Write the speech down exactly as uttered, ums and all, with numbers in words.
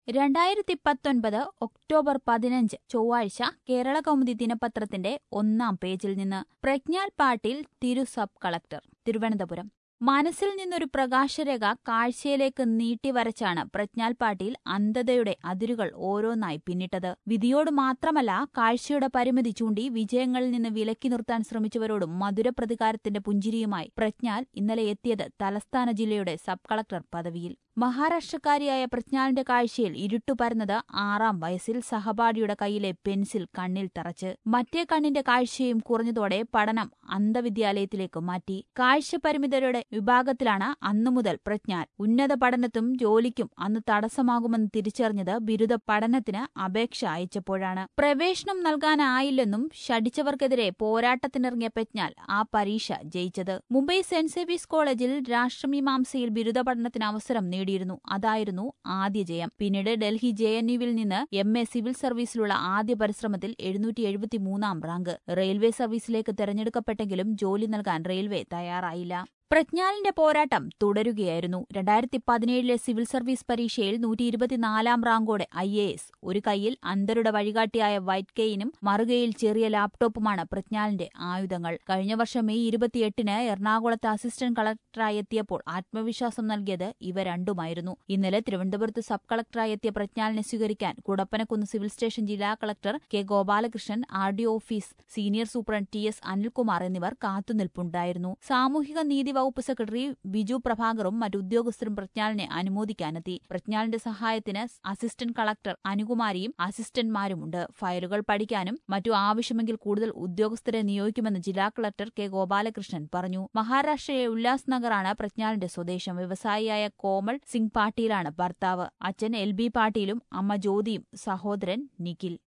രണ്ടായിരത്തി പത്തൊൻപത് ഒക്ടോബർ പതിനഞ്ച് ചൊവ്വാഴ്ച കേരളകൗമുദി ദിനപത്രത്തിന്റെ ഒന്നാം പേജിൽ നിന്ന് പ്രജ്ഞാൽ പാട്ടീൽ തിരു സബ് കളക്ടർ തിരുവനന്തപുരം. മനസ്സിൽ നിന്നൊരു പ്രകാശരേഖ കാഴ്ചയിലേക്ക് നീട്ടിവരച്ചാണ് പ്രജ്ഞാൽ പാട്ടീൽ അന്ധതയുടെ അതിരുകൾ ഓരോന്നായി പിന്നിട്ടത്. വിധിയോട് മാത്രമല്ല, കാഴ്ചയുടെ പരിമിതി ചൂണ്ടി വിജയങ്ങളിൽ നിന്ന് വിലക്കി നിർത്താൻ ശ്രമിച്ചവരോടും മധുരപ്രതികാരത്തിന്റെ പുഞ്ചിരിയുമായി പ്രജ്ഞാൽ ഇന്നലെ എത്തിയത് തലസ്ഥാന ജില്ലയുടെ സബ് കളക്ടർ പദവിയിൽ. മഹാരാഷ്ട്രക്കാരിയായ പ്രജ്ഞാലിന്റെ കാഴ്ചയിൽ ഇരുട്ടുപരന്നത് ആറാം വയസ്സിൽ സഹപാഠിയുടെ കൈയിലെ പെൻസിൽ കണ്ണിൽ തറച്ച്. മറ്റേ കണ്ണിന്റെ കാഴ്ചയും കുറഞ്ഞതോടെ പഠനം അന്ധവിദ്യാലയത്തിലേക്ക് മാറ്റി. കാഴ്ചപരിമിതരുടെ വിഭാഗത്തിലാണ് അന്നുമുതൽ പ്രജ്ഞാൽ. ഉന്നത പഠനത്തിനും ജോലിക്കും അന്ന് തടസ്സമാകുമെന്ന് തിരിച്ചറിഞ്ഞത് ബിരുദ പഠനത്തിന് അപേക്ഷ അയച്ചപ്പോഴാണ്. പ്രവേശനം നൽകാനായില്ലെന്നും ശഠിച്ചവർക്കെതിരെ പോരാട്ടത്തിനിറങ്ങിയ പ്രജ്ഞാൽ ആ പരീക്ഷ ജയിച്ചത്. മുംബൈ സെന്റ് സേവ്യേഴ്സ് കോളേജിൽ രാഷ്ട്രമീമാംസയിൽ ബിരുദ പഠനത്തിന് അവസരം നേടി ിയിരുന്നു അതായിരുന്നു ആദ്യ ജയം. പിന്നീട് ഡൽഹി ജെ എൻ യുവിൽ നിന്ന് എം എ സിവിൽ സർവീസിലുള്ള ആദ്യ പരിശ്രമത്തിൽ എഴുന്നൂറ്റി എഴുപത്തിമൂന്നാം റാങ്ക്. റെയിൽവേ സർവീസിലേക്ക് തെരഞ്ഞെടുക്കപ്പെട്ടെങ്കിലും ജോലി നൽകാൻ റെയിൽവേ തയ്യാറായില്ല. പ്രജ്ഞാലിന്റെ പോരാട്ടം തുടരുകയായിരുന്നു. രണ്ടായിരത്തി പതിനേഴിലെ സിവിൽ സർവീസ് പരീക്ഷയിൽ നൂറ്റി ഇരുപത്തിനാലാം റാങ്കോടെ ഐ എ എസ്. ഒരു കൈയിൽ അന്ധരുടെ വഴികാട്ടിയായ വൈറ്റ് കെയിനും മറുകൈയിൽ ചെറിയ ലാപ്ടോപ്പുമാണ് പ്രജ്ഞാലിന്റെ ആയുധങ്ങൾ. കഴിഞ്ഞ വർഷം മെയ് ഇരുപത്തിയെട്ടിന് എറണാകുളത്ത് അസിസ്റ്റന്റ് കളക്ടറായി എത്തിയപ്പോൾ ആത്മവിശ്വാസം നൽകിയത് ഇവ രണ്ടുമായിരുന്നു. ഇന്നലെ തിരുവനന്തപുരത്ത് സബ് കളക്ടറായി എത്തിയ പ്രജ്ഞാലിനെ സ്വീകരിക്കാൻ കുടപ്പനക്കുന്ന് സിവിൽ സ്റ്റേഷൻ ജില്ലാ collector K Gopalakrishnan, R D office senior superintendent T S Anilkumar എന്നിവർ കാത്തുനിൽപ്പുണ്ടായിരുന്നു. സാമൂഹിക നീതി വകുപ്പ് സെക്രട്ടറി ബിജു പ്രഭാകറും മറ്റുദ്യോഗസ്ഥരും പ്രജ്ഞാലിനെ അനുമോദിക്കാനെത്തി. പ്രജ്ഞാലിന്റെ സഹായത്തിന് അസിസ്റ്റന്റ് കളക്ടർ അനുകുമാരിയും അസിസ്റ്റന്റ്മാരുമുണ്ട്. ഫയലുകൾ പഠിക്കാനും മറ്റു ആവശ്യമെങ്കിൽ കൂടുതൽ ഉദ്യോഗസ്ഥരെ നിയോഗിക്കുമെന്ന് ജില്ലാ കളക്ടർ കെ ഗോപാലകൃഷ്ണൻ പറഞ്ഞു. മഹാരാഷ്ട്രയിലെ ഉല്ലാസ് നഗറാണ് പ്രജ്ഞാലിന്റെ സ്വദേശം. വ്യവസായിയായ കോമൾ സിംഗ് പാട്ടീലാണ് ഭർത്താവ്. അച്ഛൻ എൽ ബി പാട്ടീലും അമ്മ ജ്യോതിയും, സഹോദരൻ നിഖിൽ.